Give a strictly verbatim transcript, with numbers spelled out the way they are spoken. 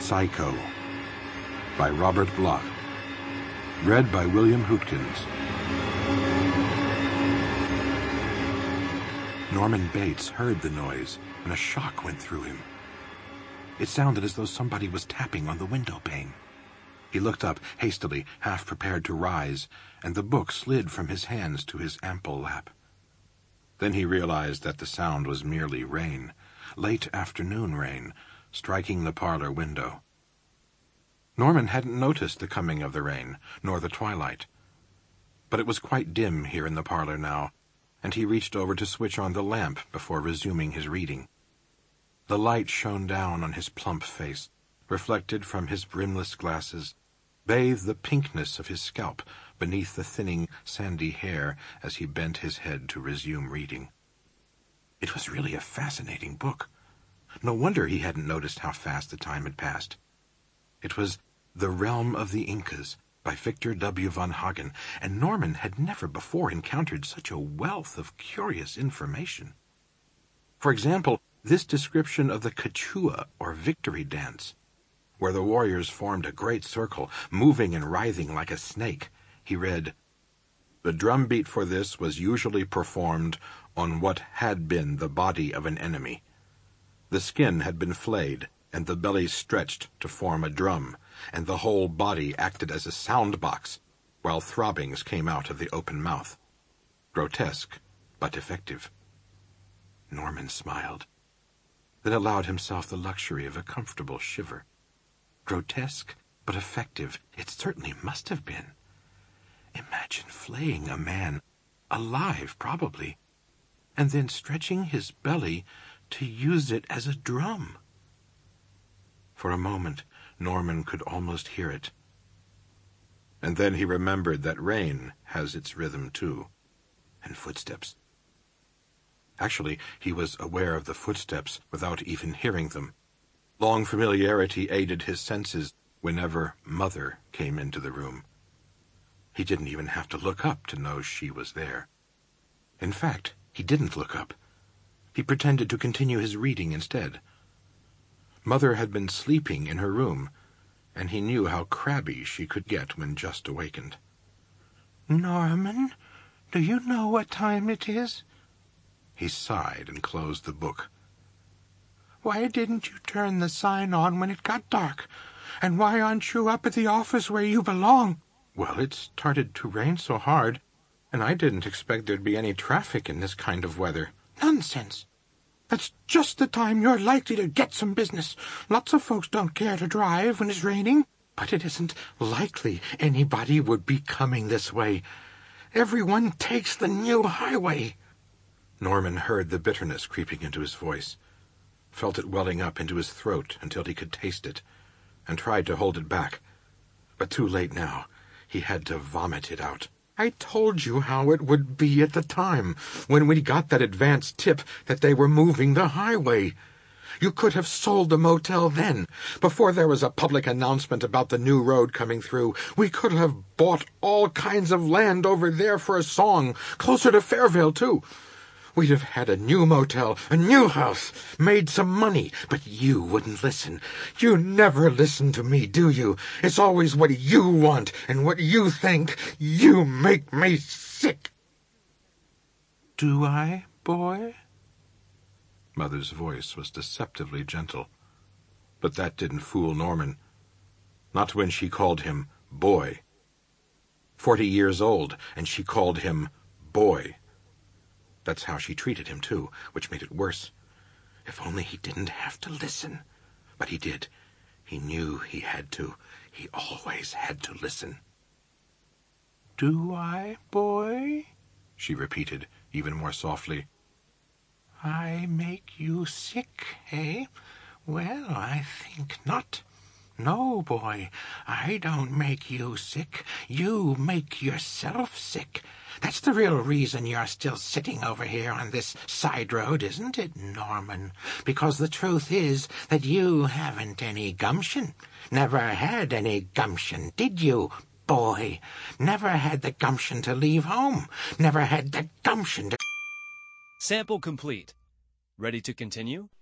Psycho by Robert Bloch. Read by William Hootkins. Norman Bates heard the noise, and a shock went through him. It sounded as though somebody was tapping on the window pane. He looked up hastily, half prepared to rise, and the book slid from his hands to his ample lap. Then he realized that the sound was merely rain, late afternoon rain, striking the parlor window. Norman hadn't noticed the coming of the rain, nor the twilight. But it was quite dim here in the parlor now, and he reached over to switch on the lamp before resuming his reading. The light shone down on his plump face, reflected from his brimless glasses, bathed the pinkness of his scalp beneath the thinning, sandy hair as he bent his head to resume reading. It was really a fascinating book. No wonder he hadn't noticed how fast the time had passed. It was The Realm of the Incas by Victor W. von Hagen, and Norman had never before encountered such a wealth of curious information. For example, this description of the Quechua, or victory dance, where the warriors formed a great circle, moving and writhing like a snake. He read, "The drumbeat for this was usually performed on what had been the body of an enemy. The skin had been flayed, and the belly stretched to form a drum, and the whole body acted as a sound box, while throbbings came out of the open mouth. Grotesque, but effective." Norman smiled, then allowed himself the luxury of a comfortable shiver. Grotesque, but effective, it certainly must have been. Imagine flaying a man, alive probably, and then stretching his belly to use it as a drum. For a moment, Norman could almost hear it. And then he remembered that rain has its rhythm too, and footsteps. Actually, he was aware of the footsteps without even hearing them. Long familiarity aided his senses whenever Mother came into the room. He didn't even have to look up to know she was there. In fact, he didn't look up. He pretended to continue his reading instead. Mother had been sleeping in her room, and he knew how crabby she could get when just awakened. "Norman, do you know what time it is?" He sighed and closed the book. "Why didn't you turn the sign on when it got dark? And why aren't you up at the office where you belong?" "Well, it started to rain so hard, and I didn't expect there'd be any traffic in this kind of weather." "Nonsense! That's just the time you're likely to get some business. Lots of folks don't care to drive when it's raining." "But it isn't likely anybody would be coming this way. Everyone takes the new highway." Norman heard the bitterness creeping into his voice, felt it welling up into his throat until he could taste it, and tried to hold it back. But too late now. He had to vomit it out. "I told you how it would be at the time, when we got that advance tip that they were moving the highway. You could have sold the motel then, before there was a public announcement about the new road coming through. We could have bought all kinds of land over there for a song, closer to Fairvale, too. We'd have had a new motel, a new house, made some money, but you wouldn't listen. You never listen to me, do you? It's always what you want and what you think. You make me sick." "Do I, boy?" Mother's voice was deceptively gentle, but that didn't fool Norman. Not when she called him boy. Forty years old, and she called him boy. That's how she treated him, too, which made it worse. If only he didn't have to listen. But he did. He knew he had to. He always had to listen. "Do I, boy?" she repeated, even more softly. "I make you sick, eh? Well, I think not. No, boy, I don't make you sick. You make yourself sick. That's the real reason you're still sitting over here on this side road, isn't it, Norman? Because the truth is that you haven't any gumption. Never had any gumption, did you, boy? Never had the gumption to leave home. Never had the gumption to..." Sample complete. Ready to continue?